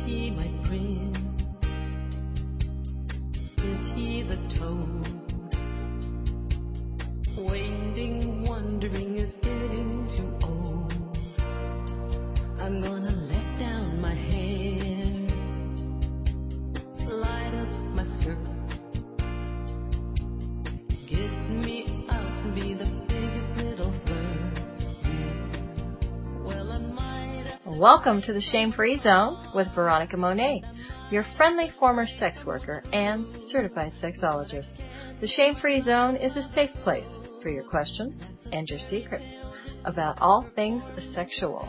he my prince? Is he the toad? Waiting, wondering, is getting too old. I'm gonna let down my hair, slide up my skirt, get me out and be the biggest little flirt. Well, I might. Welcome to the Shame-Free Zone with Veronica Monet, your friendly former sex worker and certified sexologist. The Shame-Free Zone is a safe place for your questions and your secrets about all things sexual.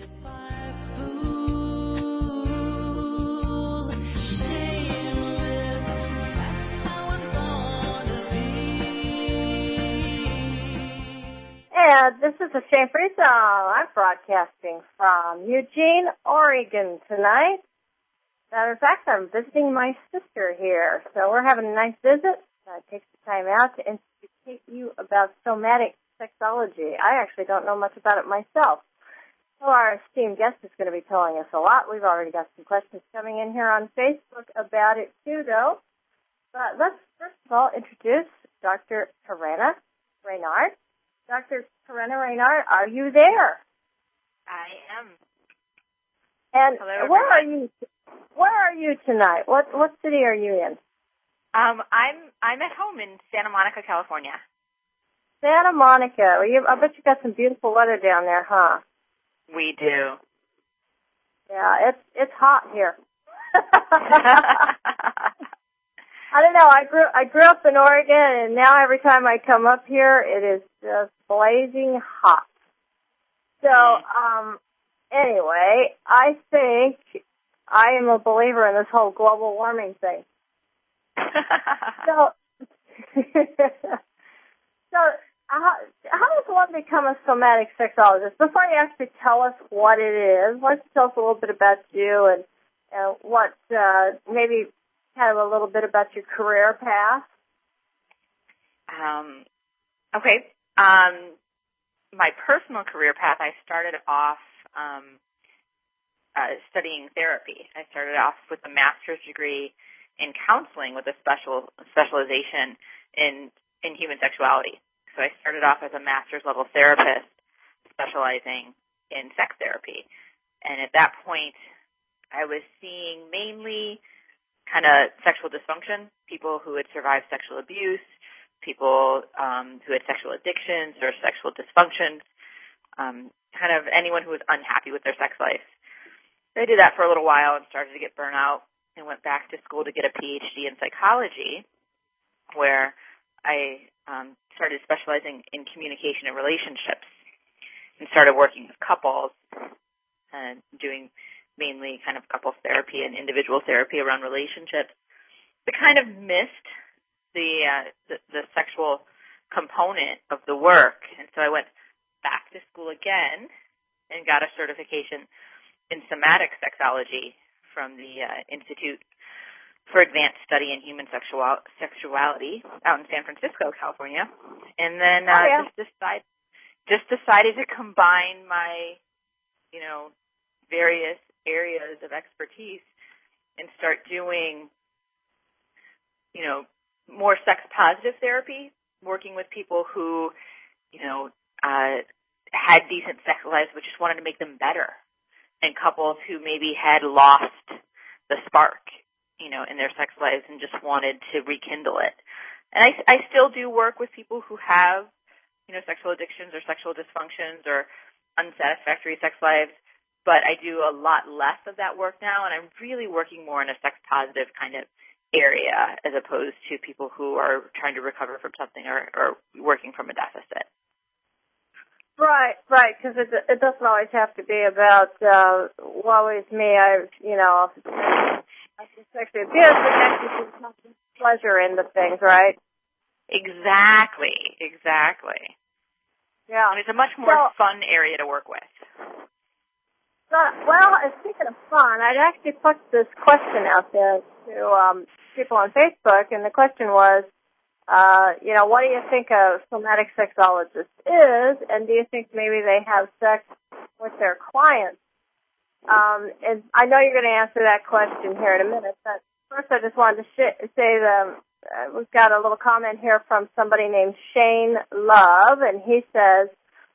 And this is the Shame-Free Zone. I'm broadcasting from Eugene, Oregon tonight. Matter of fact, I'm visiting my sister here, so we're having a nice visit. Take the time out to educate you about somatic sexology. I actually don't know much about it myself. So our esteemed guest is going to be telling us a lot. We've already got some questions coming in here on Facebook about it too, though. But let's first of all introduce Dr. Corinna Reynard. Dr. Corinna Reynard, are you there? I am. And hello, where are you tonight? What city are you in? I'm at home in Santa Monica, California. Santa Monica. Well, I bet you got some beautiful weather down there, huh? We do. Yeah, it's hot here. I don't know. I grew up in Oregon, and now every time I come up here, it is just blazing hot. So, anyway, I think I am a believer in this whole global warming thing. So how does one become a somatic sexologist? Before you actually tell us what it is, why don't you tell us a little bit about you and what maybe kind of a little bit about your career path? Okay. My personal career path, I started off studying therapy. I started off with a master's degree in counseling with a specialization in human sexuality. So I started off as a master's level therapist specializing in sex therapy. And at that point, I was seeing mainly kind of sexual dysfunction, people who had survived sexual abuse, people who had sexual addictions or sexual dysfunction, kind of anyone who was unhappy with their sex life. So I did that for a little while and started to get burnt out and went back to school to get a PhD in psychology, where I started specializing in communication and relationships and started working with couples and doing mainly kind of couples therapy and individual therapy around relationships. I kind of missed the sexual component of the work, and so I went back to school again and got a certification in somatic sexology from the Institute for Advanced Study in Human Sexuality out in San Francisco, California, and then just decided to combine my, various areas of expertise and start doing, more sex-positive therapy, working with people who, had decent sex lives but just wanted to make them better, and couples who maybe had lost the spark, in their sex lives and just wanted to rekindle it. And I still do work with people who have, sexual addictions or sexual dysfunctions or unsatisfactory sex lives, but I do a lot less of that work now, and I'm really working more in a sex-positive kind of area as opposed to people who are trying to recover from something or working from a deficit. Right, because it doesn't always have to be about, woe is me, I sexually abused, but actually there's not pleasure in the things, right? Exactly. Yeah. And it's a much more fun area to work with. Well, speaking of fun, I'd actually put this question out there to people on Facebook, and the question was, what do you think a somatic sexologist is, and do you think maybe they have sex with their clients And I know you're going to answer that question here in a minute, but first I just wanted to say we've got a little comment here from somebody named Shane Love, and he says,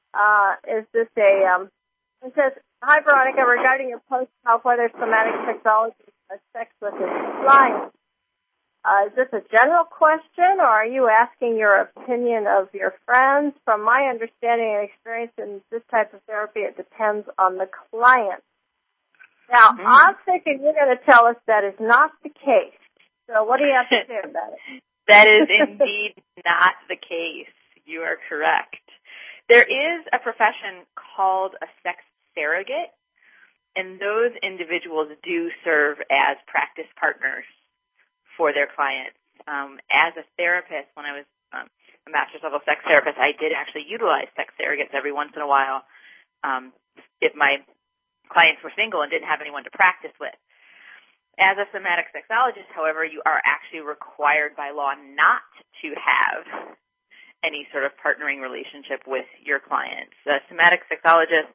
he says, "Hi, Veronica, regarding your post about whether somatic sexology has sex with its clients. Is this a general question, or are you asking your opinion of your friends? From my understanding and experience in this type of therapy, it depends on the client." Now, I'm thinking you're going to tell us that is not the case. So what do you have to say about it? That is indeed not the case. You are correct. There is a profession called a sex surrogate, and those individuals do serve as practice partners for their clients. As a therapist, when I was a master's level sex therapist, I did actually utilize sex surrogates every once in a while if my clients were single and didn't have anyone to practice with. As a somatic sexologist, however, you are actually required by law not to have any sort of partnering relationship with your clients. A somatic sexologist,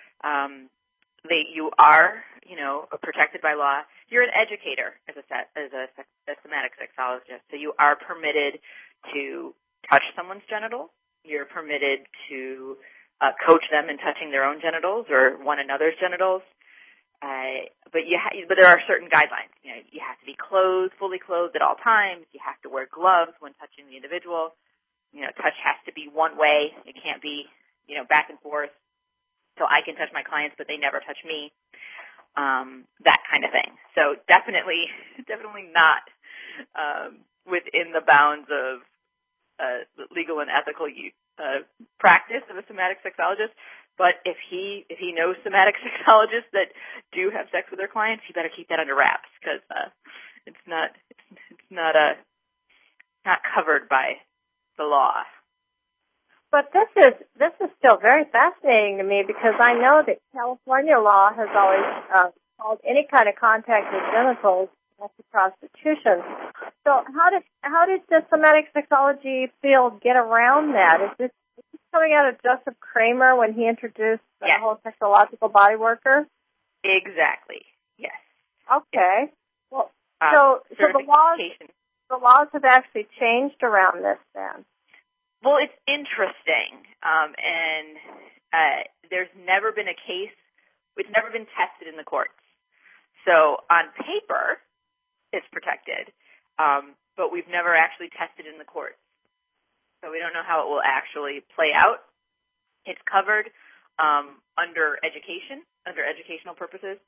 you are, protected by law. You're an educator as a somatic sexologist, so you are permitted to touch someone's genitals. You're permitted to coach them in touching their own genitals or one another's genitals. But there are certain guidelines. You have to be fully clothed at all times. You have to wear gloves when touching the individual. Touch has to be one way. It can't be, back and forth. So I can touch my clients, but they never touch me. That kind of thing. So definitely not within the bounds of legal and ethical practice of a somatic sexologist. But if he knows somatic sexologists that do have sex with their clients, he better keep that under wraps because it's not covered by the law. But this is still very fascinating to me because I know that California law has always called any kind of contact with genitals prostitution. So how did the somatic sexology field get around that? Is this coming out of Joseph Kramer when he introduced the whole sexological body worker? Exactly. Yes. Okay. Well, so the laws have actually changed around this then. Well, it's interesting, and there's never been a case. It's never been tested in the courts. So on paper, it's protected, but we've never actually tested in the courts. So we don't know how it will actually play out. It's covered under educational purposes.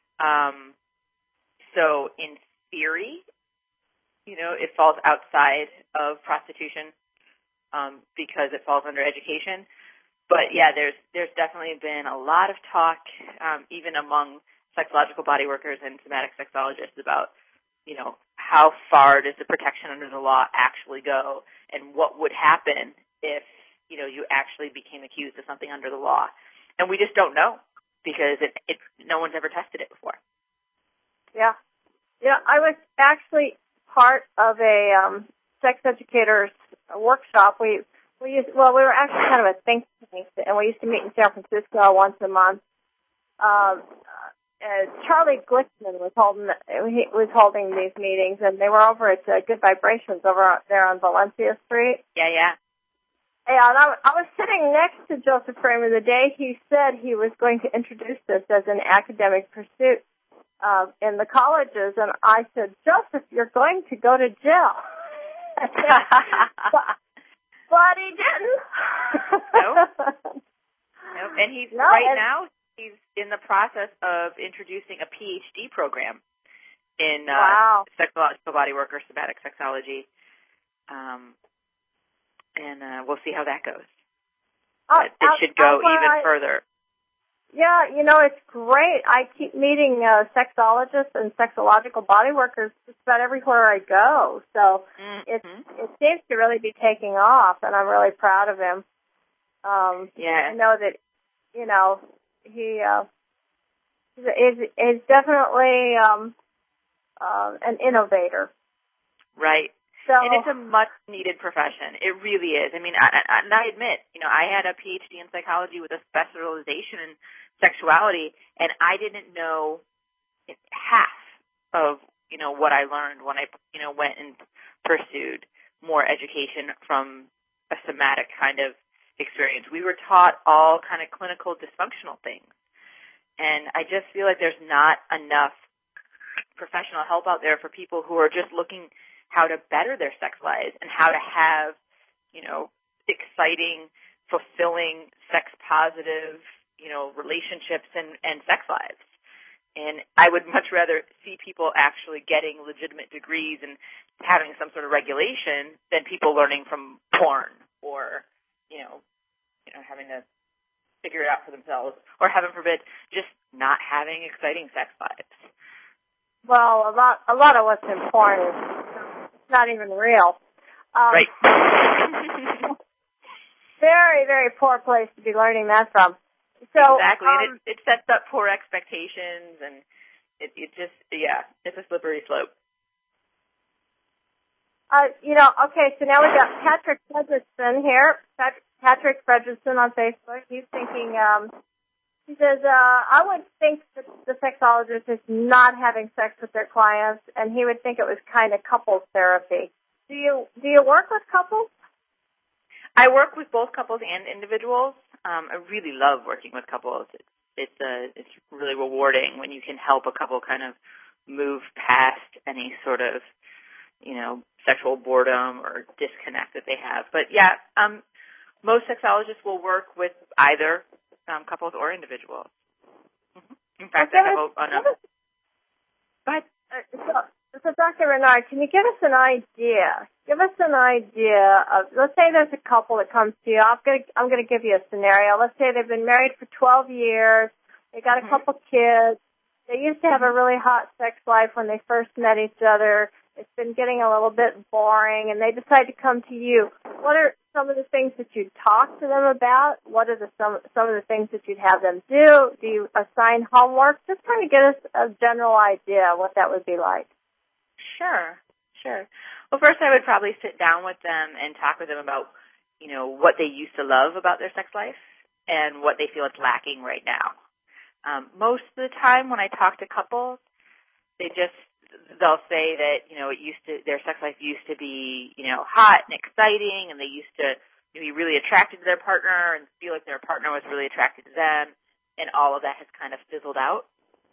So in theory, it falls outside of prostitution because it falls under education. But yeah, there's definitely been a lot of talk, even among sexological body workers and somatic sexologists about, how far does the protection under the law actually go, and what would happen if, you actually became accused of something under the law. And we just don't know because no one's ever tested it before. Yeah. I was actually part of a sex educators workshop. We were actually kind of a think tank, and we used to meet in San Francisco once a month. Charlie Glickman was holding these meetings, and they were over at Good Vibrations over there on Valencia Street. Yeah. And I was sitting next to Joseph Kramer the day he said he was going to introduce this as an academic pursuit in the colleges, and I said, Joseph, you're going to go to jail. But he didn't. Nope. And now he's in the process of introducing a PhD program in sexological body worker somatic sexology. And we'll see how that goes. But it should go even further. Yeah, it's great. I keep meeting sexologists and sexological body workers just about everywhere I go. So it seems to really be taking off, and I'm really proud of him. I know that, he is definitely an innovator. Right. So, and it's a much-needed profession. It really is. I mean, and I admit, I had a PhD in psychology with a specialization in sexuality, and I didn't know half of, what I learned when I, went and pursued more education from a somatic kind of experience. We were taught all kind of clinical dysfunctional things. And I just feel like there's not enough professional help out there for people who are just looking how to better their sex lives and how to have, exciting, fulfilling, sex-positive, relationships and sex lives. And I would much rather see people actually getting legitimate degrees and having some sort of regulation than people learning from porn or, having to figure it out for themselves or, heaven forbid, just not having exciting sex lives. well, a lot of what's in porn is not even real. Right. Very, very poor place to be learning that from. So, exactly. And it sets up poor expectations, and it just, it's a slippery slope. Okay, so now we got Patrick Fredrickson here. Patrick Fredrickson on Facebook. He's thinking, he says, I would think that the sexologist is not having sex with their clients, and he would think it was kind of couples therapy. Do you work with couples? I work with both couples and individuals. I really love working with couples. It's really rewarding when you can help a couple kind of move past any sort of, sexual boredom or disconnect that they have. But most sexologists will work with either couples or individuals. Mm-hmm. In fact, I have Go ahead. So, Dr. Renard, can you give us an idea? Give us an idea of, let's say there's a couple that comes to you. I'm going to give you a scenario. Let's say they've been married for 12 years. They got a couple kids. They used to have a really hot sex life when they first met each other. It's been getting a little bit boring, and they decide to come to you. What are some of the things that you'd talk to them about? What are some of the things that you'd have them do? Do you assign homework? Just kind of get us a general idea of what that would be like. Sure. Well, first I would probably sit down with them and talk with them about, what they used to love about their sex life and what they feel is lacking right now. Most of the time when I talk to couples, they'll say that, their sex life used to be, hot and exciting, and they used to be really attracted to their partner and feel like their partner was really attracted to them, and all of that has kind of fizzled out.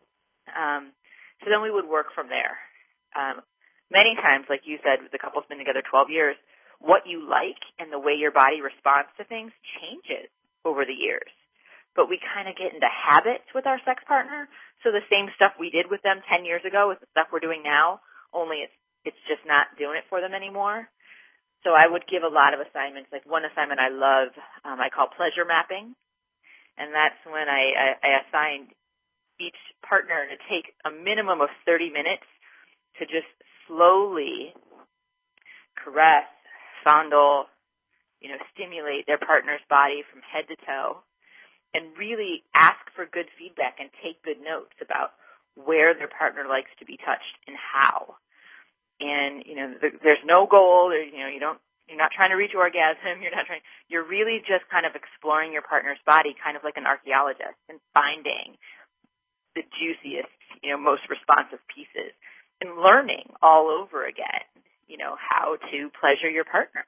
So then we would work from there. Many times, like you said, the couple's been together 12 years, what you like and the way your body responds to things changes over the years. But we kind of get into habits with our sex partner. So the same stuff we did with them 10 years ago is the stuff we're doing now, only it's just not doing it for them anymore. So I would give a lot of assignments. Like one assignment I love, I call pleasure mapping. And that's when I assigned each partner to take a minimum of 30 minutes to just slowly caress, fondle, stimulate their partner's body from head to toe, and really ask for good feedback and take good notes about where their partner likes to be touched and how. And, there's no goal, you're not trying to reach orgasm, you're really just kind of exploring your partner's body kind of like an archaeologist and finding the juiciest, most responsive pieces and learning all over again, how to pleasure your partner.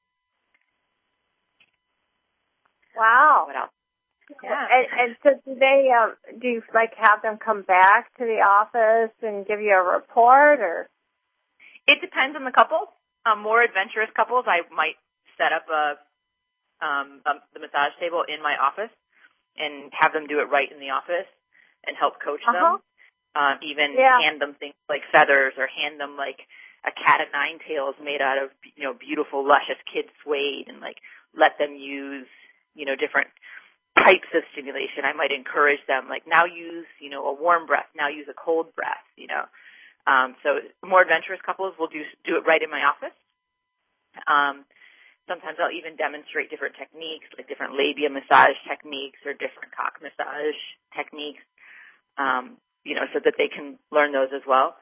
Wow. What else? Yeah. And so do you have them come back to the office and give you a report, or? It depends on the couple. More adventurous couples, I might set up the massage table in my office and have them do it right in the office and help coach them. Hand them things like feathers or hand them like a cat of nine tails made out of, beautiful, luscious kid suede and let them use, different types of stimulation. I might encourage them now use, a warm breath, now use a cold breath, So more adventurous couples will do it right in my office. Sometimes I'll even demonstrate different techniques, like different labia massage techniques or different cock massage techniques, so that they can learn those as well.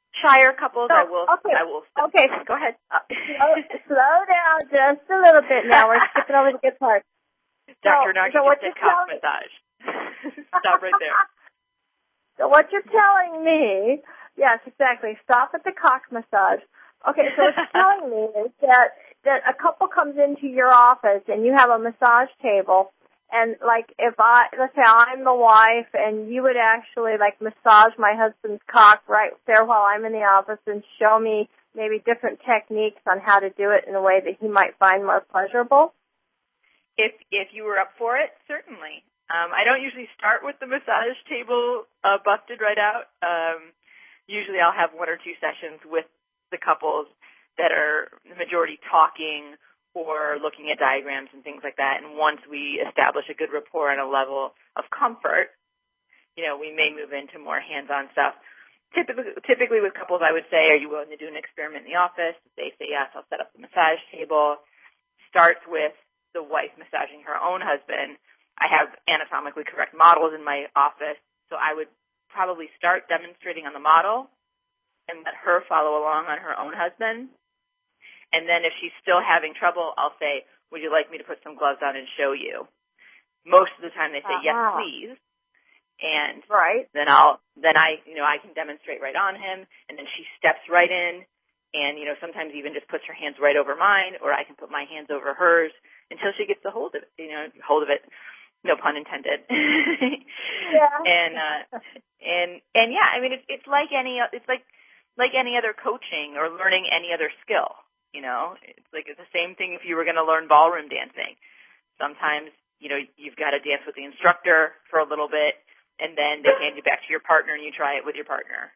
shyer couples, So, I will. Okay. Go ahead. Slow down just a little bit now. We're skipping over the good part. Dr. Nagy so what just you're did cock telling massage. Stop right there. So what you're telling me, yes, exactly. Stop at the cock massage. Okay, so what you're telling me is that a couple comes into your office and you have a massage table, and like let's say I'm the wife and you would actually like massage my husband's cock right there while I'm in the office and show me maybe different techniques on how to do it in a way that he might find more pleasurable. If you were up for it, certainly. I don't usually start with the massage table busted right out. Usually I'll have one or two sessions with the couples that are the majority talking or looking at diagrams and things like that. And once we establish a good rapport and a level of comfort, we may move into more hands-on stuff. Typically with couples, I would say, are you willing to do an experiment in the office? If they say yes, I'll set up the massage table. Starts with the wife massaging her own husband. I have anatomically correct models in my office, so I would probably start demonstrating on the model and let her follow along on her own husband. And then if she's still having trouble, I'll say, would you like me to put some gloves on and show you? Most of the time they say, yes, please. And then I can demonstrate right on him, and then she steps right in and, sometimes even just puts her hands right over mine, or I can put my hands over hers until she gets a hold of it. No pun intended. Yeah. And yeah, I mean, it's like any other coaching or learning any other skill. It's the same thing if you were going to learn ballroom dancing. Sometimes, you've got to dance with the instructor for a little bit, and then they hand you back to your partner and you try it with your partner.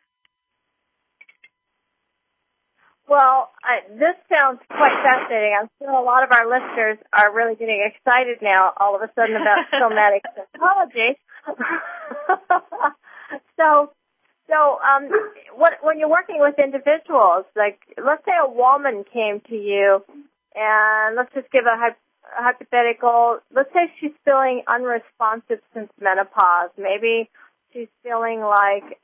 Well, this sounds quite fascinating. I'm sure a lot of our listeners are really getting excited now all of a sudden about somatic psychology. So, when you're working with individuals, like let's say a woman came to you, and let's just give a hypothetical. Let's say she's feeling unresponsive since menopause. Maybe she's feeling like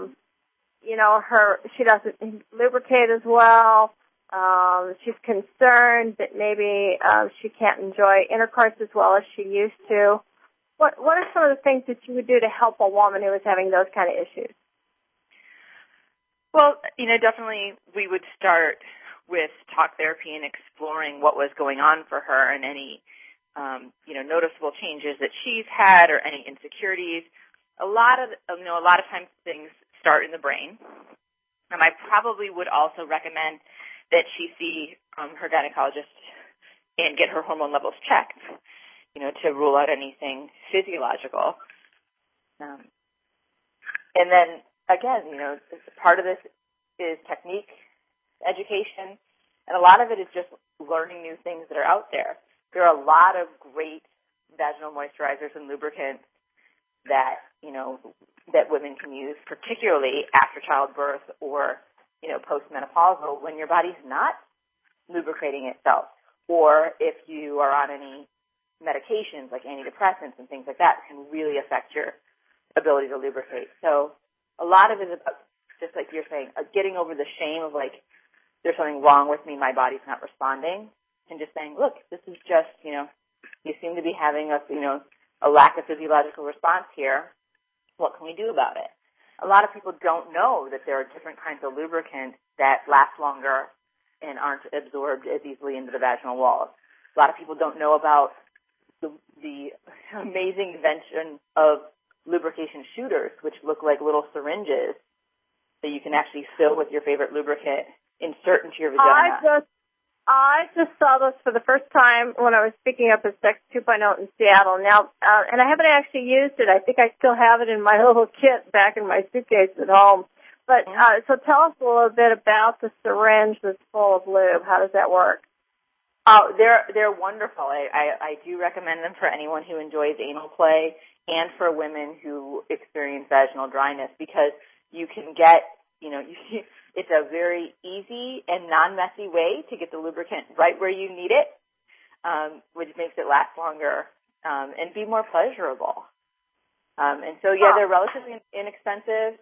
she doesn't lubricate as well. She's concerned that maybe she can't enjoy intercourse as well as she used to. What are some of the things that you would do to help a woman who is having those kind of issues? Well, definitely we would start with talk therapy and exploring what was going on for her and any, noticeable changes that she's had or any insecurities. A lot of times things start in the brain. And I probably would also recommend that she see her gynecologist and get her hormone levels checked, to rule out anything physiological. And then, again, part of this is technique, education, and a lot of it is just learning new things that are out there. There are a lot of great vaginal moisturizers and lubricants that, that women can use, particularly after childbirth or, postmenopausal, when your body's not lubricating itself, or if you are on any medications like antidepressants and things like that can really affect your ability to lubricate. So a lot of it is about, just like you're saying, getting over the shame of like, there's something wrong with me, my body's not responding, and just saying, look, this is just, you seem to be having a lack of physiological response here. What can we do about it? A lot of people don't know that there are different kinds of lubricants that last longer and aren't absorbed as easily into the vaginal walls. A lot of people don't know about the amazing invention of lubrication shooters, which look like little syringes that you can actually fill with your favorite lubricant, insert into your vagina. I just saw this for the first time when I was speaking up at Sex 2.0 in Seattle. Now, and I haven't actually used it. I think I still have it in my little kit back in my suitcase at home. But so tell us a little bit about the syringe that's full of lube. How does that work? Oh, they're wonderful. I do recommend them for anyone who enjoys anal play and for women who experience vaginal dryness, because you can get, it's a very easy and non-messy way to get the lubricant right where you need it, which makes it last longer and be more pleasurable. And so, they're relatively inexpensive.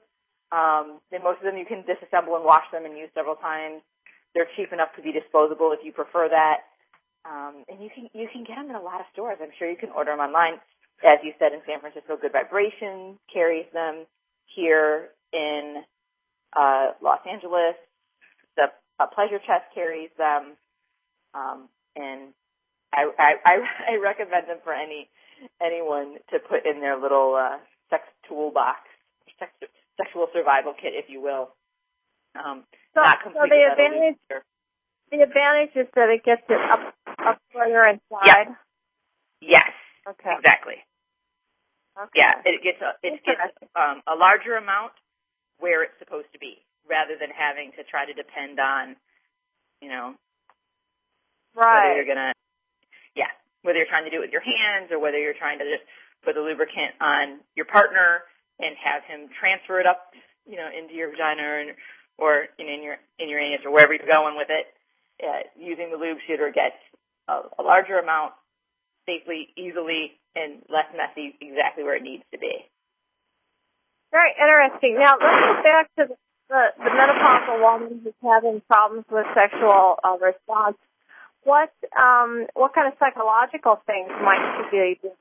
And most of them you can disassemble and wash them and use several times. They're cheap enough to be disposable if you prefer that. And you can get them in a lot of stores. I'm sure you can order them online. As you said, in San Francisco, Good Vibrations carries them. Here in Los Angeles, the Pleasure Chest carries them. And I recommend them for anyone to put in their little sex toolbox, sexual survival kit, if you will. So the advantage is that it gets it up further inside. Yes. Okay. Exactly. Okay. Yeah, it gets a larger amount where it's supposed to be, rather than having to try to depend on, right. whether you're trying to do it with your hands or whether you're trying to just put the lubricant on your partner and have him transfer it up, into your vagina or in your anus or wherever you're going with it. Using the lube shooter gets a larger amount safely, easily, and less messy, exactly where it needs to be. Very interesting. Now let's go back to the menopausal woman who's having problems with sexual response. What kind of psychological things might she be doing?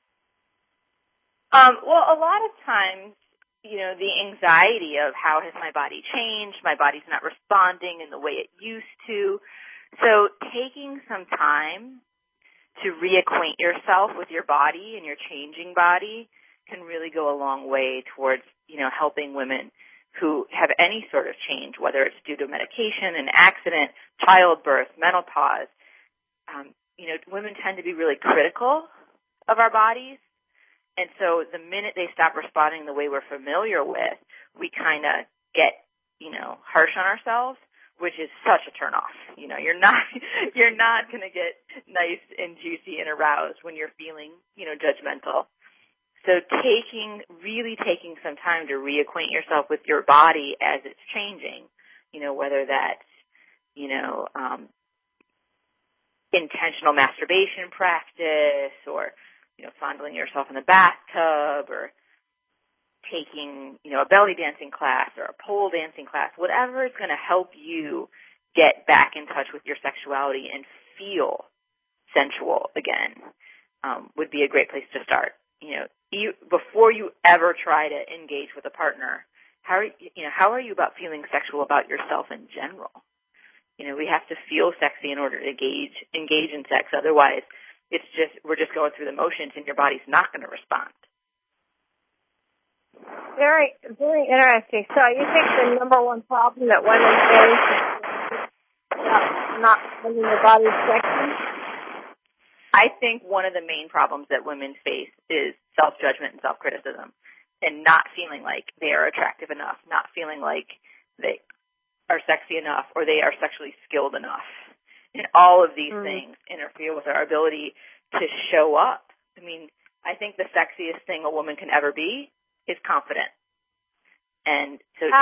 Well, a lot of times, the anxiety of how has my body changed, my body's not responding in the way it used to. So taking some time to reacquaint yourself with your body and your changing body can really go a long way towards, helping women who have any sort of change, whether it's due to medication, an accident, childbirth, menopause. Women tend to be really critical of our bodies. And so the minute they stop responding the way we're familiar with, we kind of get, harsh on ourselves, which is such a turnoff. You're not going to get nice and juicy and aroused when you're feeling, judgmental. So really taking some time to reacquaint yourself with your body as it's changing, whether that's, intentional masturbation practice or, fondling yourself in the bathtub or taking, a belly dancing class or a pole dancing class, whatever is going to help you get back in touch with your sexuality and feel sensual again, would be a great place to start. Before you ever try to engage with a partner, how are you about feeling sexual about yourself in general? We have to feel sexy in order to engage in sex. Otherwise, we're just going through the motions and your body's not going to respond. Very, very interesting. So you think the number one problem that women face is not finding their body sexy? I think one of the main problems that women face is self-judgment and self-criticism and not feeling like they are attractive enough, not feeling like they are sexy enough or they are sexually skilled enough. And all of these things interfere with our ability to show up. I mean, I think the sexiest thing a woman can ever be is confident. And so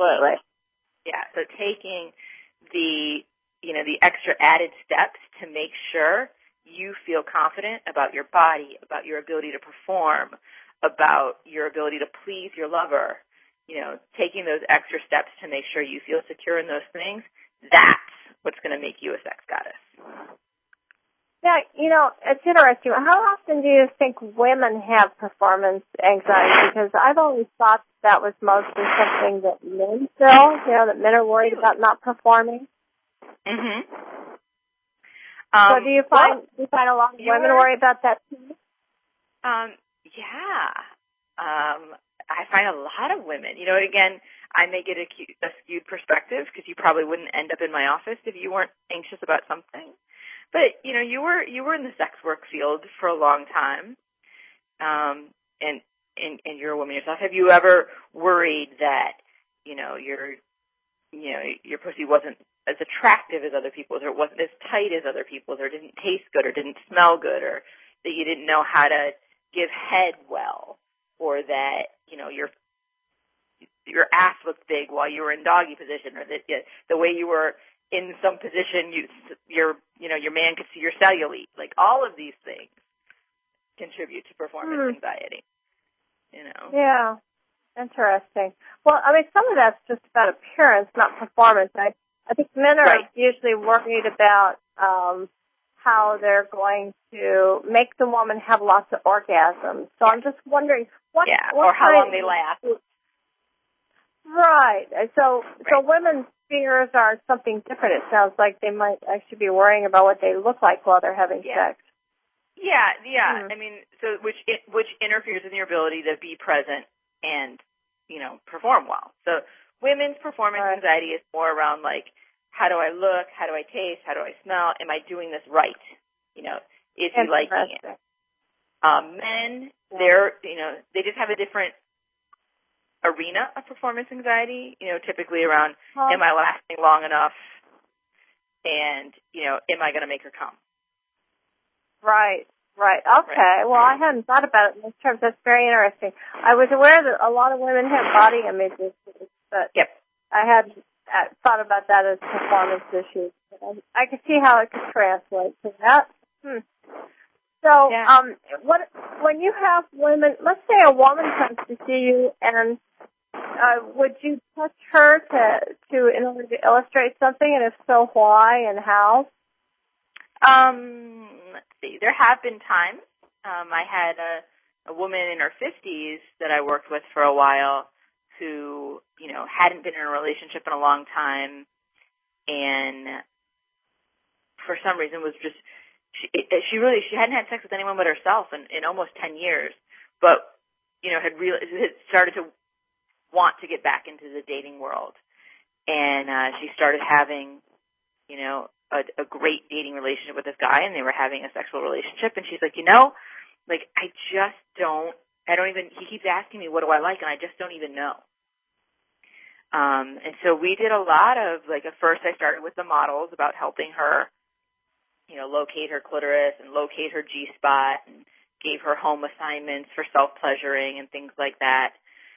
taking the extra added steps to make sure you feel confident about your body, about your ability to perform, about your ability to please your lover, taking those extra steps to make sure you feel secure in those things, that's what's going to make you a sex goddess. Yeah, it's interesting. How often do you think women have performance anxiety? Because I've always thought that was mostly something that men feel, that men are worried about not performing. Mm-hmm. So do you find a lot of women worry about that too? Yeah. I find a lot of women. Again, I may get a skewed perspective because you probably wouldn't end up in my office if you weren't anxious about something. But you were in the sex work field for a long time, and you're a woman yourself. Have you ever worried that your pussy wasn't as attractive as other people's, or it wasn't as tight as other people's, or didn't taste good, or didn't smell good, or that you didn't know how to give head well, or that your ass looked big while you were in doggy position, or that the way you were in some position, your man could see your cellulite. Like all of these things contribute to performance anxiety. Yeah. Interesting. Well, I mean, some of that's just about appearance, not performance. I think men are usually worried about how they're going to make the woman have lots of orgasms. So I'm just wondering what or how long they last. Right. So women's fears are something different. It sounds like they might actually be worrying about what they look like while they're having sex. Yeah. I mean, so which interferes with your ability to be present and, perform well. So women's performance anxiety is more around like, how do I look? How do I taste? How do I smell? Am I doing this right? Is he liking it? Men, they just have a different arena of performance anxiety, typically around, am I lasting long enough? And, am I going to make her come? Right. Okay. Well, I hadn't thought about it in those terms. That's very interesting. I was aware that a lot of women have body image issues, but I hadn't thought about that as performance issues. I could see how it could translate to that. So, when you have women, let's say a woman comes to see you, and would you touch her in order to illustrate something, and if so, why and how? Let's see. There have been times. I had a woman in her 50s that I worked with for a while who, hadn't been in a relationship in a long time, and for some reason was just she hadn't had sex with anyone but herself in almost 10 years, but had started to want to get back into the dating world, and she started having a great dating relationship with this guy, and they were having a sexual relationship, and she's like, he keeps asking me, what do I like, and I just don't even know. And so we did a lot of, at first I started with the models about helping her, locate her clitoris and locate her G-spot, and gave her home assignments for self-pleasuring and things like that,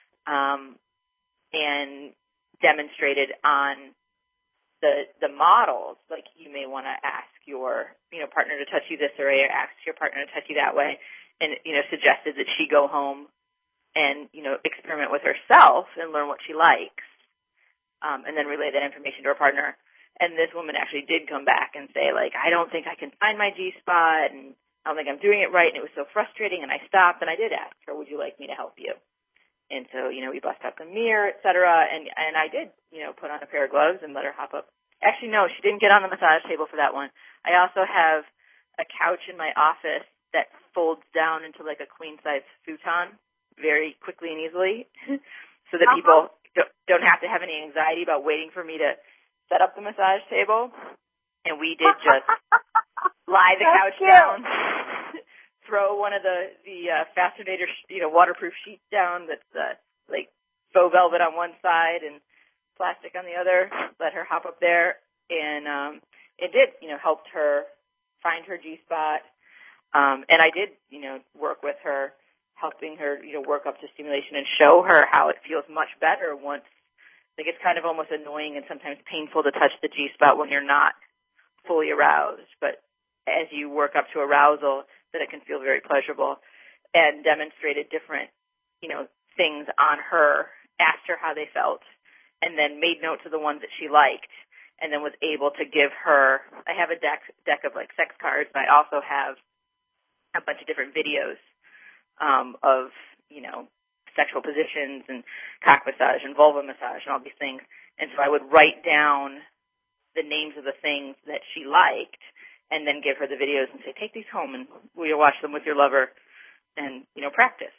and demonstrated on the models, like you may want to ask your, partner to touch you this way, or ask your partner to touch you that way, and, suggested that she go home and, experiment with herself and learn what she likes, and then relay that information to her partner. And this woman actually did come back and say, I don't think I can find my G-spot, and I don't think I'm doing it right, and it was so frustrating, and I stopped, and I did ask her, would you like me to help you? And so, we bust out the mirror, et cetera, and I did, put on a pair of gloves and let her hop up. Actually, no, she didn't get on the massage table for that one. I also have a couch in my office that folds down into a queen-size futon very quickly and easily so that people don't have to have any anxiety about waiting for me to set up the massage table. And we did just lie the couch down, throw one of the fascinator, waterproof sheets down that's faux velvet on one side and plastic on the other, let her hop up there, and it did, helped her find her G-spot. And I did, work with her, helping her, work up to stimulation and show her how it feels much better once, it's kind of almost annoying and sometimes painful to touch the G-spot when you're not fully aroused, but as you work up to arousal, that it can feel very pleasurable, and demonstrated different, things on her, asked her how they felt, and then made notes of the ones that she liked, and then was able to give her, I have a deck of sex cards, but I also have a bunch of different videos of, sexual positions and cock massage and vulva massage and all these things. And so I would write down the names of the things that she liked and then give her the videos and say, take these home and we'll watch them with your lover and, practice.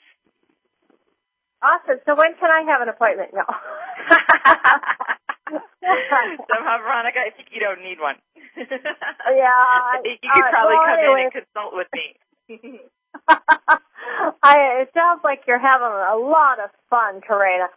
Awesome. So when can I have an appointment? No. Somehow, Veronica, I think you don't need one. Yeah. You could probably come in and consult with me. It sounds like you're having a lot of fun, Karina.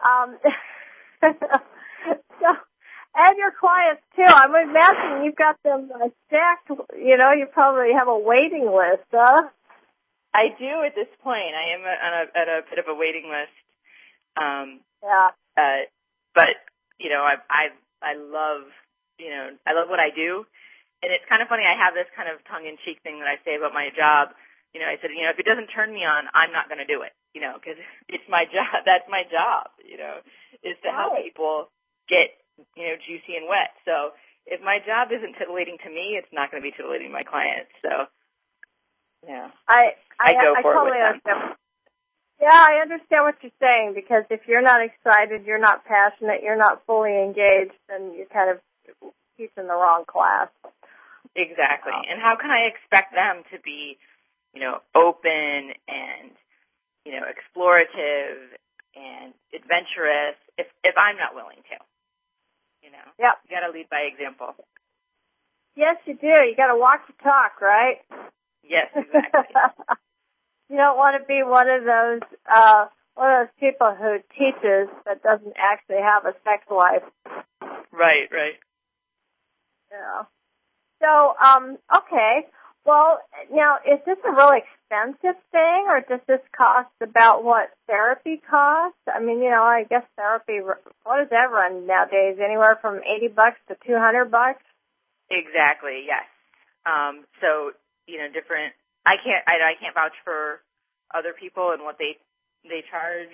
And your clients, too. I'm imagining you've got them stacked. You probably have a waiting list, huh? I do at this point. I am at a bit of a waiting list. Yeah. But, I love, I love what I do. And it's kind of funny. I have this kind of tongue-in-cheek thing that I say about my job. I said, if it doesn't turn me on, I'm not going to do it. because it's my job. That's my job, is to help people get, juicy and wet. So if my job isn't titillating to me, it's not going to be titillating my clients. So, yeah, I go for totally it with them. understand. Yeah, I understand what you're saying, because if you're not excited, you're not passionate, you're not fully engaged, then you're kind of teaching the wrong class. Exactly. And how can I expect them to be, open and, explorative and adventurous if I'm not willing to? Yep. You got to lead by example. Yes, you do. You got to walk the talk, right? Yes, exactly. You don't want to be one of those people who teaches but doesn't actually have a sex life. Right. Yeah. So, okay. Well, now, is this a really expensive thing, or does this cost about what therapy costs? I mean, I guess therapy, what does that run nowadays? Anywhere from $80 to $200? Exactly, yes. So, different, I can't vouch for other people and what they charge.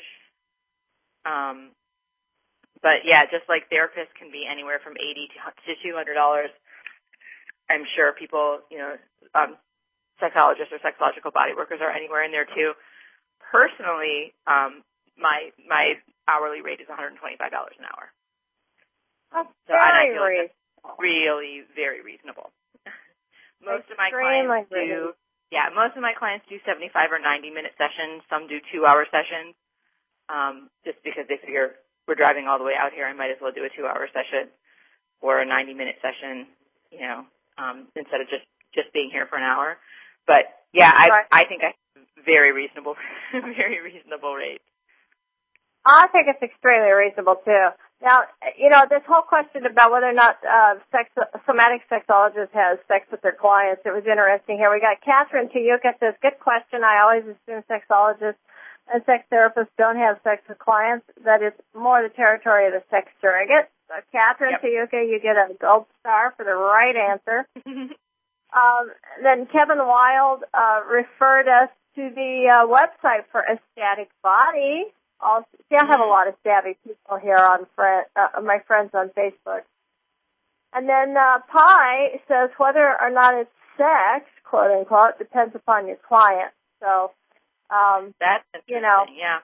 But yeah, just like therapists can be anywhere from $80 to $200. I'm sure people, psychologists or sexological body workers are anywhere in there too. Personally, my hourly rate is $125 an hour. That's and I very feel like reasonable. that's really very reasonable. Most of my Extremely clients most of my clients do 75 or 90-minute sessions. Some do 2-hour sessions, just because they figure we're driving all the way out here, I might as well do a 2-hour session or a 90-minute session, instead of just being here for an hour. But yeah, I think I have very reasonable rates. I think it's extremely reasonable too. Now, this whole question about whether or not somatic sexologists have sex with their clients, it was interesting here. We got Catherine Tuyuka says, good question. I always assume sexologists and sex therapists don't have sex with clients, that it's more the territory of the sex surrogate. So, Catherine Tuyuka, you get a gold star for the right answer. Then Kevin Wild referred us to the website for Ecstatic Body. I have a lot of savvy people here on my friends on Facebook. And then Pi says whether or not it's sex, quote unquote, depends upon your client. So that's interesting. Yeah.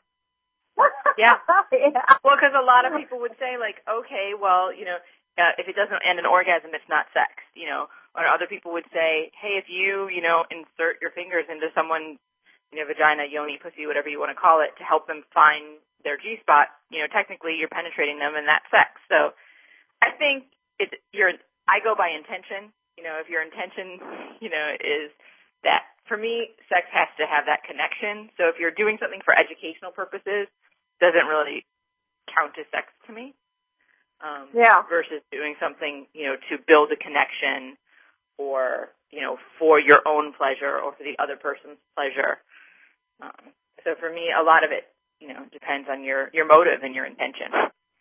Well, because a lot of people would say, like, okay, well, if it doesn't end in orgasm, it's not sex, Or other people would say, hey, if you, insert your fingers into someone's, vagina, yoni, pussy, whatever you want to call it, to help them find their G-spot, technically you're penetrating them and that's sex. So I think I go by intention. If your intention, is that, for me, sex has to have that connection. So if you're doing something for educational purposes, doesn't really count as sex to me. Versus doing something, to build a connection or, for your own pleasure or for the other person's pleasure. So for me, a lot of it, depends on your motive and your intention.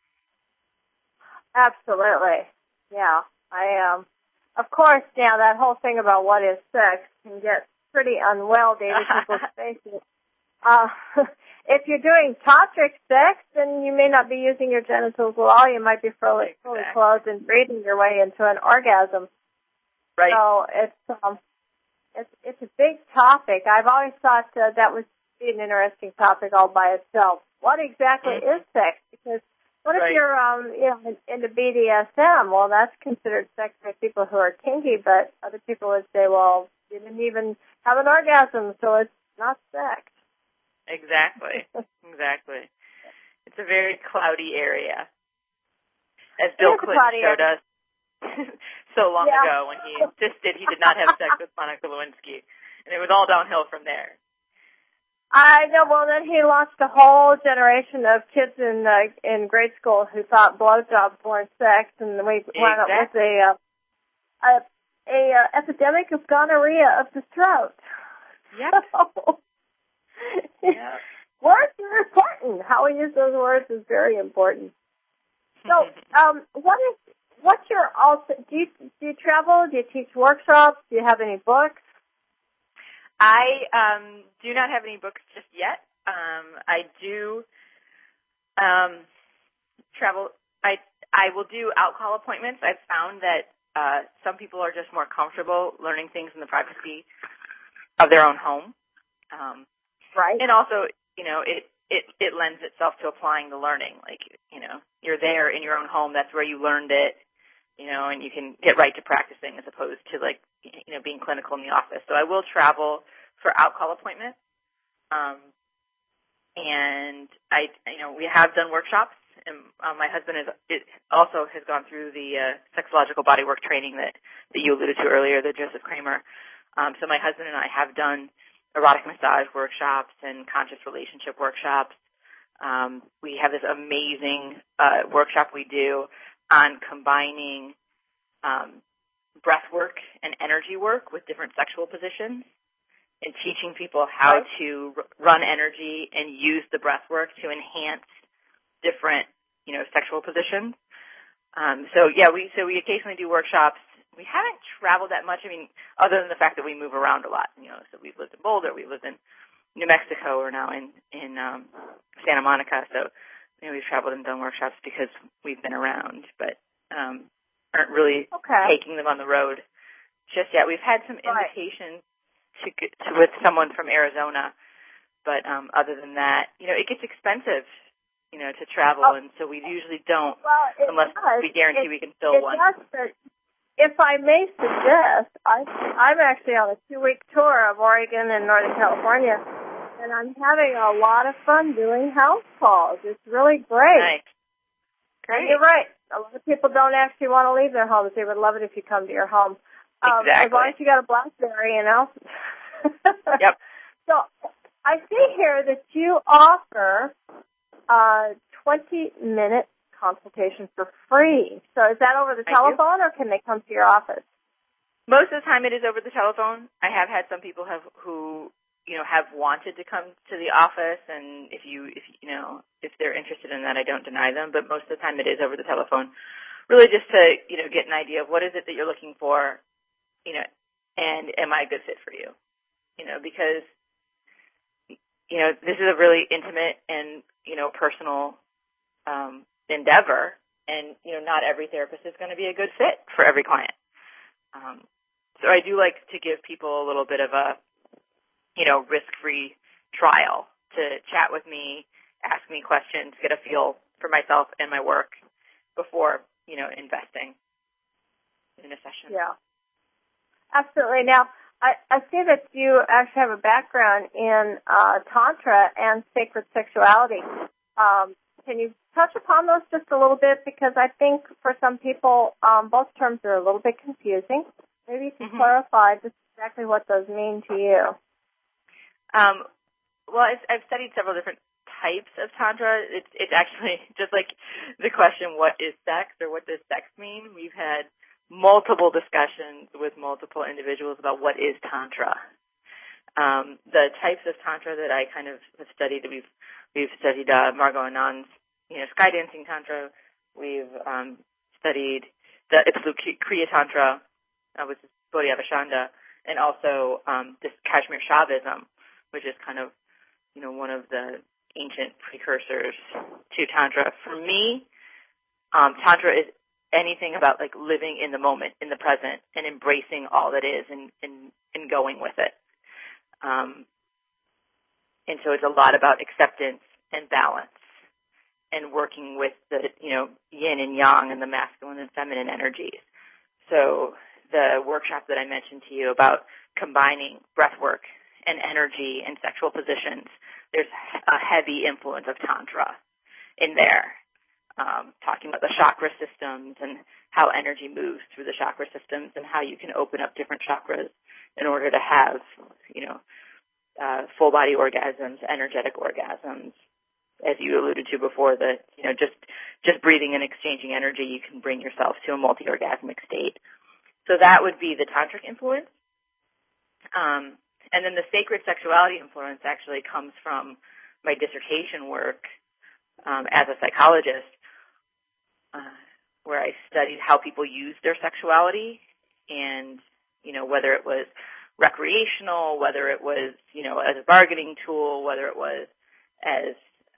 Absolutely. Yeah. Of course, now that whole thing about what is sex can get pretty unwieldy to people's faces. If you're doing tantric sex, then you may not be using your genitals at all. You might be fully clothed and breathing your way into an orgasm. Right. So it's a big topic. I've always thought that would be an interesting topic all by itself. What exactly is sex? Because what if you're into BDSM? Well, that's considered sex by people who are kinky, but other people would say, well, you didn't even have an orgasm, so it's not sex. Exactly. It's a very cloudy area. As Bill Clinton showed us so long ago when he insisted he did not have sex with Monica Lewinsky. And it was all downhill from there. I know. Well, then he lost a whole generation of kids in grade school who thought blowjobs weren't sex, and we wound up with a epidemic of gonorrhea of the throat. Yeah. Words are important. How we use those words is very important. So, what's your do you travel? Do you teach workshops? Do you have any books? I do not have any books just yet. I do travel. I will do out-call appointments. I've found that some people are just more comfortable learning things in the privacy of their own home. Right. And also, it lends itself to applying the learning. Like, you're there in your own home. That's where you learned it, and you can get right to practicing as opposed to, like, being clinical in the office. So I will travel for out-call appointments. And we have done workshops. And my husband also has gone through the sexological bodywork training that you alluded to earlier, the Joseph Kramer. So my husband and I have done erotic massage workshops and conscious relationship workshops. We have this amazing workshop we do on combining breath work and energy work with different sexual positions and teaching people how to run energy and use the breath work to enhance different, sexual positions. We occasionally do workshops. We haven't traveled that much. I mean, other than the fact that we move around a lot, so we've lived in Boulder, we've lived in New Mexico, we're now in Santa Monica. So, we've traveled and done workshops because we've been around, but aren't really taking them on the road just yet. We've had some invitations with someone from Arizona, but other than that, it gets expensive, to travel, and so we usually don't unless we guarantee we can fill one. If I may suggest, I'm actually on a 2-week tour of Oregon and Northern California, and I'm having a lot of fun doing house calls. It's really great. Nice. Great. And you're right. A lot of people don't actually want to leave their homes. They would love it if you come to your home. Exactly. As long as you got a BlackBerry, Yep. So I see here that you offer 20-minute consultation for free. So is that over the telephone, or can they come to your office? Most of the time it is over the telephone. I have had some people who have wanted to come to the office, and if they're interested in that, I don't deny them, but most of the time it is over the telephone. Really just to, get an idea of what is it that you're looking for, and am I a good fit for you? Because this is a really intimate and, personal endeavor, and, not every therapist is going to be a good fit for every client. So I do like to give people a little bit of a, risk-free trial to chat with me, ask me questions, get a feel for myself and my work before, investing in a session. Yeah, absolutely. Now, I see that you actually have a background in Tantra and sacred sexuality. Can you touch upon those just a little bit? Because I think for some people, both terms are a little bit confusing. Maybe you can clarify just exactly what those mean to you. Well, I've studied several different types of Tantra. It's actually just like the question, what is sex, or what does sex mean? We've had multiple discussions with multiple individuals about what is Tantra. The types of Tantra that I kind of have studied, we've studied Margot Anand's, sky dancing Tantra. We've studied the Absolute Kriya Tantra, which is Bodhisattva, and also this Kashmir Shaivism, which is kind of, one of the ancient precursors to Tantra. For me, Tantra is anything about like living in the moment, in the present, and embracing all that is and going with it. And so it's a lot about acceptance and balance and working with the, yin and yang and the masculine and feminine energies. So the workshop that I mentioned to you about combining breath work and energy and sexual positions, there's a heavy influence of Tantra in there, talking about the chakra systems and how energy moves through the chakra systems and how you can open up different chakras in order to have, full body orgasms, energetic orgasms. As you alluded to before, that, just breathing and exchanging energy, you can bring yourself to a multi-orgasmic state. So that would be the tantric influence. And then the sacred sexuality influence actually comes from my dissertation work as a psychologist, where I studied how people use their sexuality and, whether it was recreational, whether it was, as a bargaining tool, whether it was, as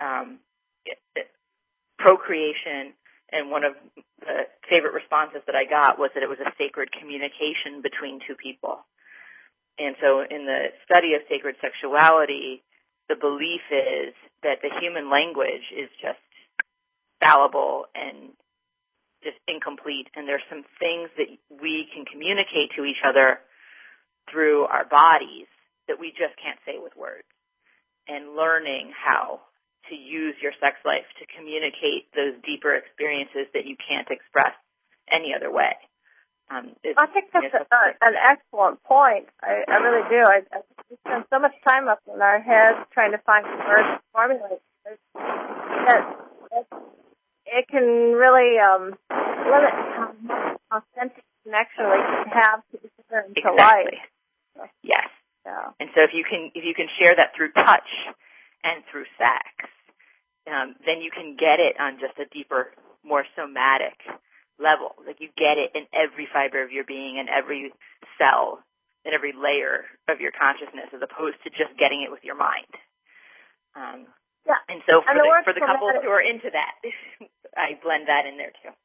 procreation, and one of the favorite responses that I got was that it was a sacred communication between two people. And so in the study of sacred sexuality, the belief is that the human language is just fallible and just incomplete, and there's some things that we can communicate to each other through our bodies that we just can't say with words. And learning how to use your sex life to communicate those deeper experiences that you can't express any other way. I think that's an excellent point. I really do. I spend so much time up in our heads trying to find words to formulate that it can really limit how much authentic connection we can have to each other and to life. Yes. Yeah. And so if you can share that through touch and through sex, then you can get it on just a deeper, more somatic level. Like you get it in every fiber of your being and every cell and every layer of your consciousness, as opposed to just getting it with your mind. Yeah. And so for the couples who are into that, I blend that in there too.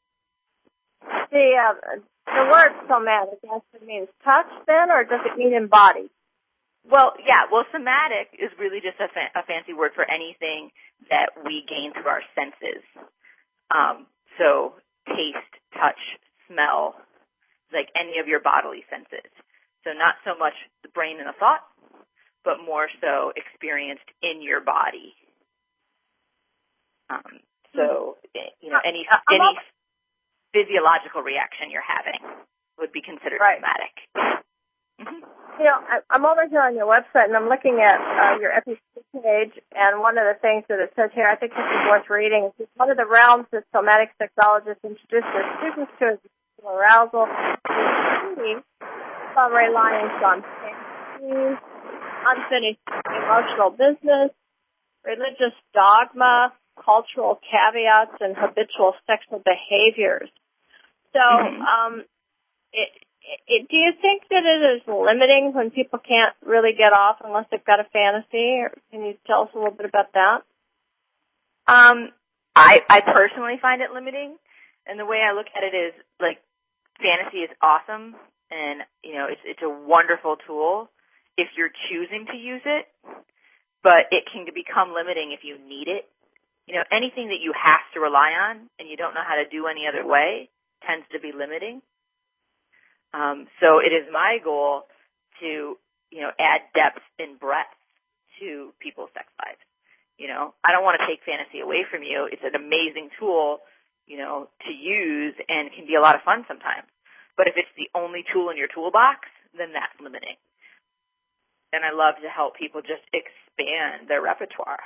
The word somatic actually means touch then, or does it mean embodied? Well, yeah. Well, somatic is really just a fancy word for anything that we gain through our senses. So taste, touch, smell, like any of your bodily senses. So not so much the brain and the thought, but more so experienced in your body. So, any physiological reaction you're having would be considered somatic. Mm-hmm. I'm over here on your website, and I'm looking at your EPI page, and one of the things that it says here, I think this is worth reading, is one of the realms that somatic sexologists introduce their students to is arousal, including some reliance on fantasy, unfinished emotional business, religious dogma, cultural caveats, and habitual sexual behaviors. So, do you think that it is limiting when people can't really get off unless they've got a fantasy? Or can you tell us a little bit about that? I personally find it limiting, and the way I look at it is like fantasy is awesome, and it's a wonderful tool if you're choosing to use it, but it can become limiting if you need it. Anything that you have to rely on and you don't know how to do any other way tends to be limiting. So it is my goal to, add depth and breadth to people's sex lives. I don't want to take fantasy away from you. It's an amazing tool, to use and can be a lot of fun sometimes. But if it's the only tool in your toolbox, then that's limiting. And I love to help people just expand their repertoire.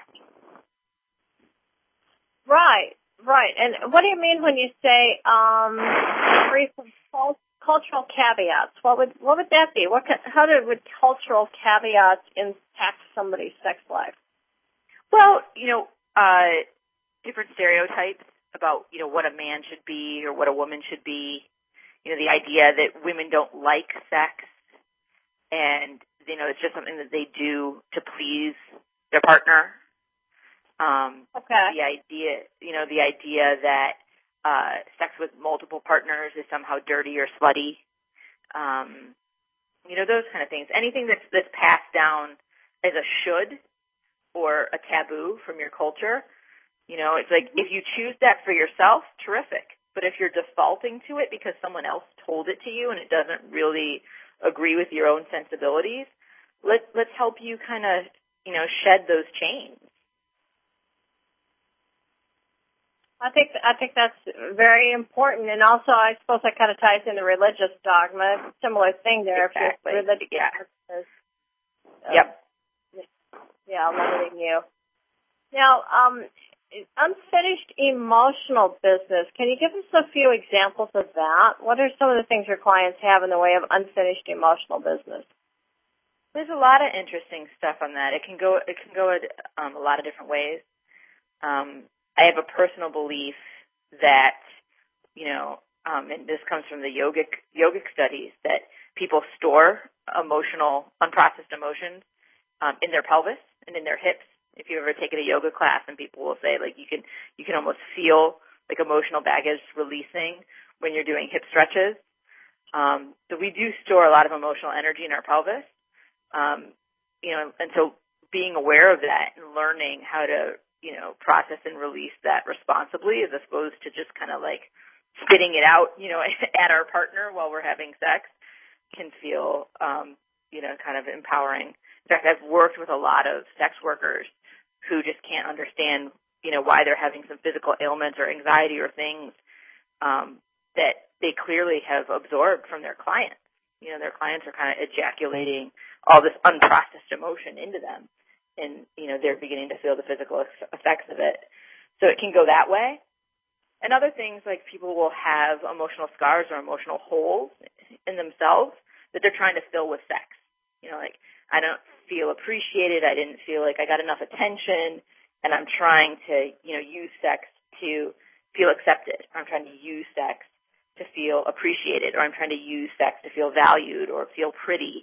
Right. And what do you mean when you say free from cultural caveats? What would that be? How would cultural caveats impact somebody's sex life? Well, different stereotypes about what a man should be or what a woman should be. The idea that women don't like sex, and it's just something that they do to please their partner. The idea that sex with multiple partners is somehow dirty or slutty. Those kind of things. Anything that's passed down as a should or a taboo from your culture, it's like if you choose that for yourself, terrific. But if you're defaulting to it because someone else told it to you and it doesn't really agree with your own sensibilities, let's help you kind of, shed those chains. I think that's very important, and also I suppose that kind of ties into religious dogma. Similar thing there. Exactly. If religious limiting you. Now, unfinished emotional business. Can you give us a few examples of that? What are some of the things your clients have in the way of unfinished emotional business? There's a lot of interesting stuff on that. It can go a lot of different ways. I have a personal belief that, and this comes from the yogic studies, that people store unprocessed emotions in their pelvis and in their hips If you've ever taken a yoga class, and people will say, like, you can almost feel like emotional baggage releasing when you're doing hip stretches. So we do store a lot of emotional energy in our pelvis. And so being aware of that and learning how to, process and release that responsibly as opposed to just kind of like spitting it out, at our partner while we're having sex can feel, kind of empowering. In fact, I've worked with a lot of sex workers who just can't understand, why they're having some physical ailments or anxiety or things that they clearly have absorbed from their clients. Their clients are kind of ejaculating all this unprocessed emotion into them, and, they're beginning to feel the physical effects of it. So it can go that way. And other things, like people will have emotional scars or emotional holes in themselves that they're trying to fill with sex. Like, I don't feel appreciated. I didn't feel like I got enough attention, and I'm trying to, use sex to feel accepted. I'm trying to use sex to feel appreciated, or I'm trying to use sex to feel valued or feel pretty.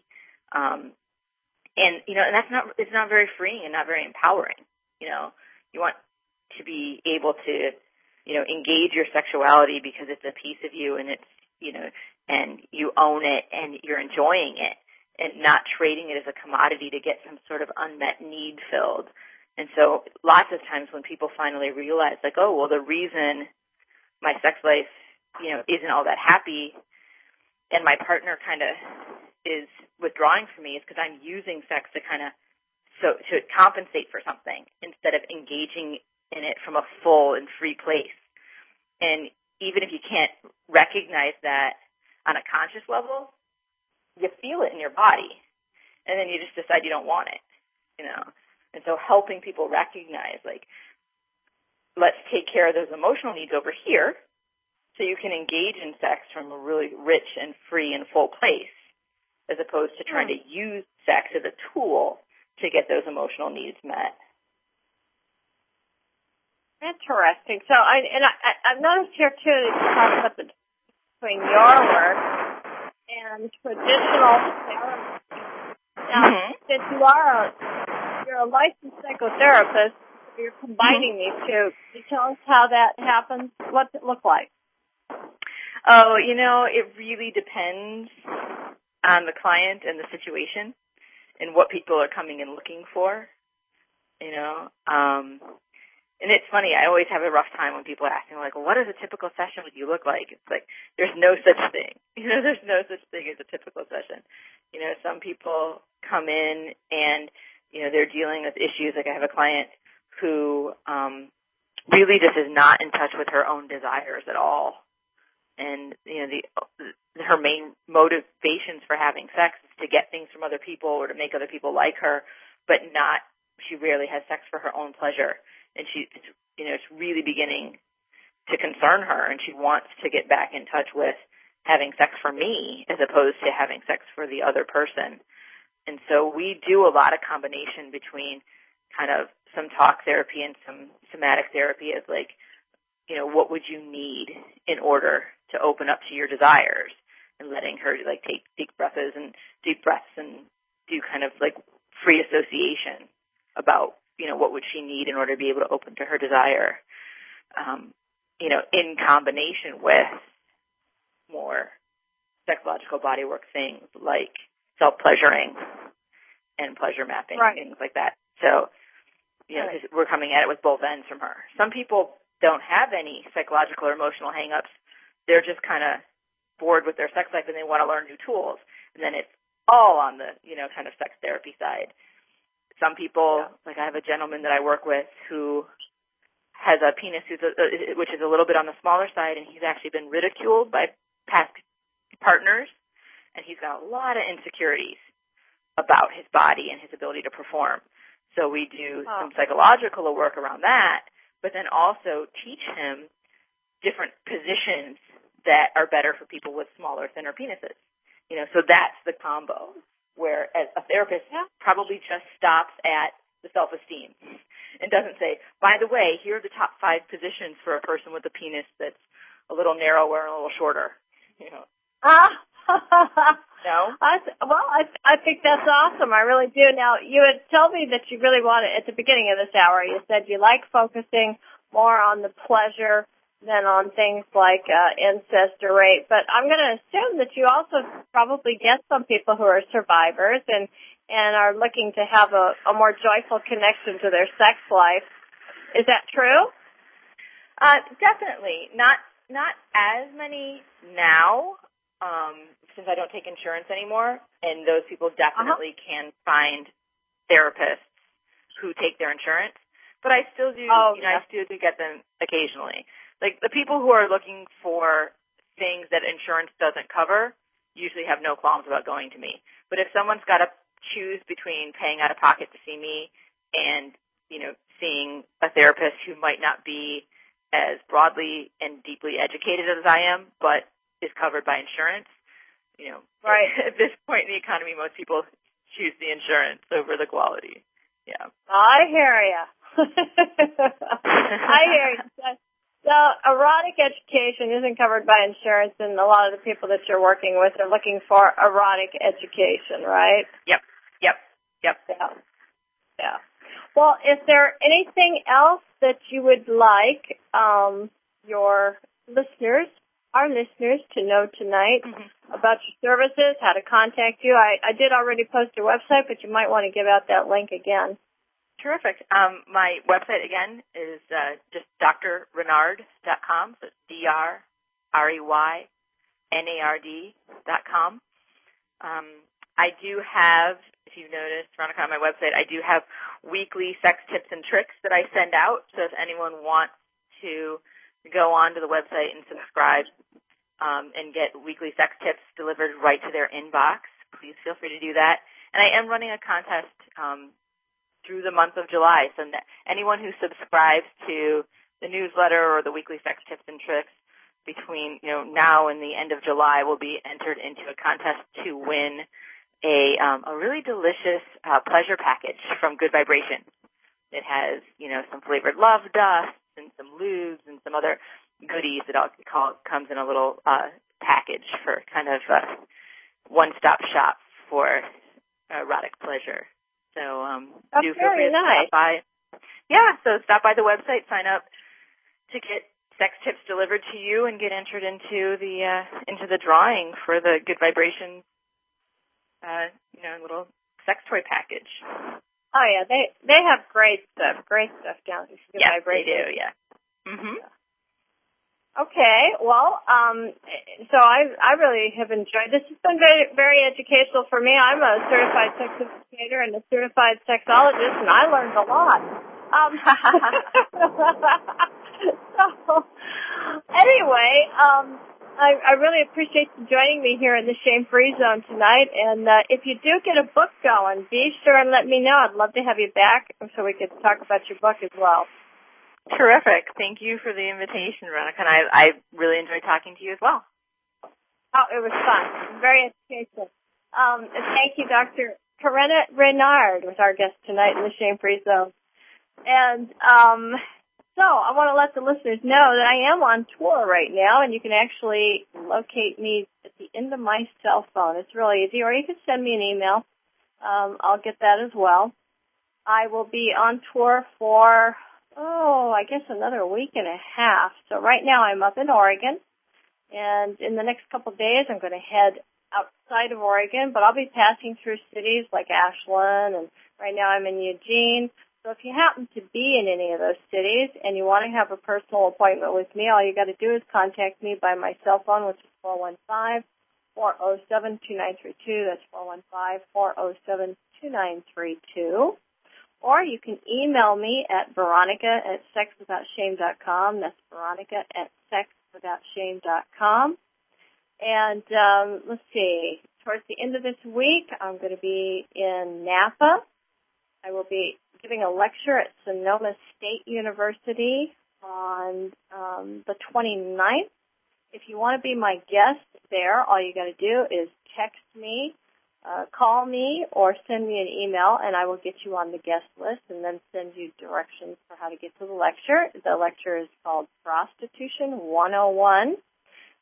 And it's not very freeing and not very empowering. You want to be able to, engage your sexuality because it's a piece of you, and it's, and you own it and you're enjoying it, and not trading it as a commodity to get some sort of unmet need filled. And so lots of times when people finally realize, like, oh, well, the reason my sex life, isn't all that happy and my partner kind of is withdrawing from me is because I'm using sex to to compensate for something instead of engaging in it from a full and free place. And even if you can't recognize that on a conscious level, you feel it in your body, and then you just decide you don't want it, And so helping people recognize, like, let's take care of those emotional needs over here so you can engage in sex from a really rich and free and full place, as opposed to trying to use sex as a tool to get those emotional needs met. Interesting. So I've noticed here, too, that you talk about the difference between your work and traditional therapy. Now, since you're a licensed psychotherapist, you're combining these two. Can you tell us how that happens? What's it look like? Oh, it really depends on the client and the situation and what people are coming and looking for, And it's funny, I always have a rough time when people ask me, like, well, what does a typical session with you look like? It's like, there's no such thing. There's no such thing as a typical session. Some people come in and, they're dealing with issues. Like, I have a client who really just is not in touch with her own desires at all. And, her main motivations for having sex is to get things from other people or to make other people like her, but she rarely has sex for her own pleasure. And it's really beginning to concern her, and she wants to get back in touch with having sex for me as opposed to having sex for the other person. And so we do a lot of combination between kind of some talk therapy and some somatic therapy as like, what would you need in order to open up to your desires, and letting her like take deep breaths and do kind of like free association about, what would she need in order to be able to open to her desire, in combination with more psychological bodywork things like self-pleasuring and pleasure mapping, things like that. So, we're coming at it with both ends from her. Some people don't have any psychological or emotional hang-ups. They're just kind of bored with their sex life and they want to learn new tools. And then it's all on the, kind of sex therapy side. Some people, like I have a gentleman that I work with who has a penis which is a little bit on the smaller side, and he's actually been ridiculed by past partners, and he's got a lot of insecurities about his body and his ability to perform. So we do some psychological work around that, but then also teach him different positions that are better for people with smaller, thinner penises. So that's the combo, where as a therapist probably just stops at the self-esteem and doesn't say, by the way, here are the top 5 positions for a person with a penis that's a little narrower and a little shorter. I think that's awesome. I really do. Now, you had told me that you really wanted, at the beginning of this hour, you said you like focusing more on the pleasure than on things like incest or rape. But I'm going to assume that you also probably get some people who are survivors and are looking to have a more joyful connection to their sex life. Is that true? Definitely. Not as many now, since I don't take insurance anymore, and those people definitely can find therapists who take their insurance. But I still do, I still do get them occasionally. Like the people who are looking for things that insurance doesn't cover usually have no qualms about going to me. But if someone's got to choose between paying out of pocket to see me and, seeing a therapist who might not be as broadly and deeply educated as I am, but is covered by insurance, right. At this point in the economy, most people choose the insurance over the quality. Yeah. I hear you. I hear you. So erotic education isn't covered by insurance, and a lot of the people that you're working with are looking for erotic education, right? Yep. Yeah. Well, is there anything else that you would like our listeners, to know tonight about your services, how to contact you? I did already post your website, but you might want to give out that link again. Terrific. My website, again, is just drrenard.com. So it's DRREYNARD.com. I do have, if you noticed, Veronica, on my website, I do have weekly sex tips and tricks that I send out. So if anyone wants to go on to the website and subscribe and get weekly sex tips delivered right to their inbox, please feel free to do that. And I am running a contest through the month of July. So anyone who subscribes to the newsletter or the weekly sex tips and tricks between now and the end of July will be entered into a contest to win a really delicious pleasure package from Good Vibration. It has some flavored love dust and some lubes and some other goodies that comes in a little package for kind of a one-stop shop for erotic pleasure. So do feel free to stop by. Yeah, so stop by the website, sign up to get sex tips delivered to you, and get entered into the drawing for the Good Vibration, little sex toy package. Oh yeah, they have great stuff down at Good Vibration. They do. Yeah. Mhm. Okay, well, so I really have enjoyed this. It's been very, very educational for me. I'm a certified sex educator and a certified sexologist, and I learned a lot. So, anyway, I really appreciate you joining me here in the Shame-Free Zone tonight. And if you do get a book going, be sure and let me know. I'd love to have you back so we could talk about your book as well. Terrific. Thank you for the invitation, Veronica. And I really enjoyed talking to you as well. Oh, it was fun. Very educational. And thank you, Dr. Corinna Renard, was our guest tonight in the Shame-Free Zone. And so I want to let the listeners know that I am on tour right now, and you can actually locate me at the end of my cell phone. It's really easy, or you can send me an email. I'll get that as well. I will be on tour for, I guess another week and a half. So right now I'm up in Oregon, and in the next couple of days I'm going to head outside of Oregon, but I'll be passing through cities like Ashland, and right now I'm in Eugene. So if you happen to be in any of those cities and you want to have a personal appointment with me, all you got to do is contact me by my cell phone, which is 415-407-2932. That's 415-407-2932. Or you can email me at Veronica@sexwithoutshame.com. That's Veronica@sexwithoutshame.com. And let's see, towards the end of this week, I'm going to be in Napa. I will be giving a lecture at Sonoma State University on the 29th. If you want to be my guest there, all you got to do is text me, call me, or send me an email, and I will get you on the guest list and then send you directions for how to get to the lecture. The lecture is called Prostitution 101.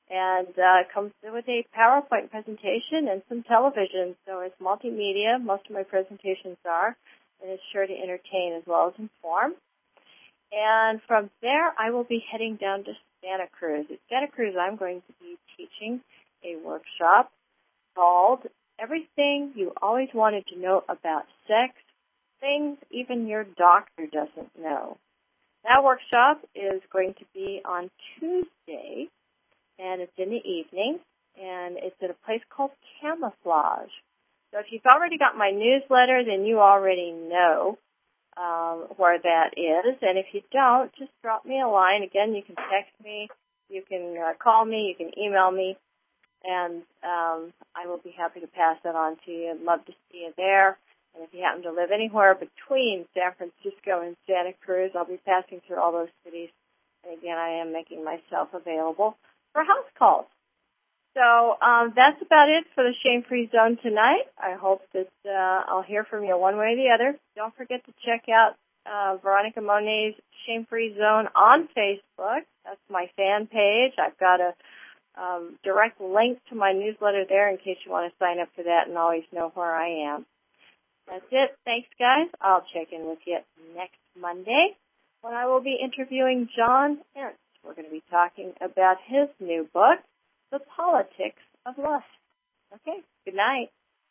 And it comes with a PowerPoint presentation and some television, so it's multimedia. Most of my presentations are, and it's sure to entertain as well as inform. And from there, I will be heading down to Santa Cruz. At Santa Cruz, I'm going to be teaching a workshop called Everything You Always Wanted to Know About Sex, Things Even Your Doctor Doesn't Know. That workshop is going to be on Tuesday, and it's in the evening, and it's at a place called Camouflage. So if you've already got my newsletter, then you already know where that is. And if you don't, just drop me a line. Again, you can text me, you can call me, you can email me, and I will be happy to pass that on to you. I'd love to see you there. And if you happen to live anywhere between San Francisco and Santa Cruz, I'll be passing through all those cities. And again, I am making myself available for house calls. So that's about it for the Shame-Free Zone tonight. I hope that I'll hear from you one way or the other. Don't forget to check out Veronica Monet's Shame-Free Zone on Facebook. That's my fan page. I've got a direct link to my newsletter there in case you want to sign up for that and always know where I am. That's it. Thanks, guys. I'll check in with you next Monday when I will be interviewing John Entz. We're going to be talking about his new book, The Politics of Lust. Okay, good night.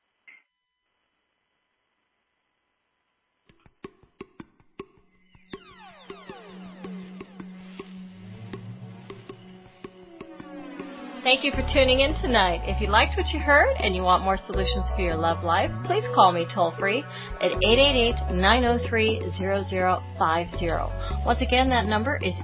Thank you for tuning in tonight. If you liked what you heard and you want more solutions for your love life, please call me toll-free at 888-903-0050. Once again, that number is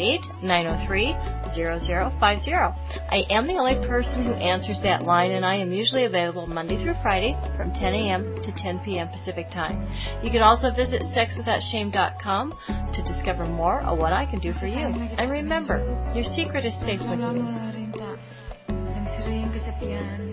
888-903-0050. I am the only person who answers that line, and I am usually available Monday through Friday from 10 a.m. to 10 p.m. Pacific Time. You can also visit sexwithoutshame.com to discover more of what I can do for you. And remember, your secret is safe with me. Sering kesepian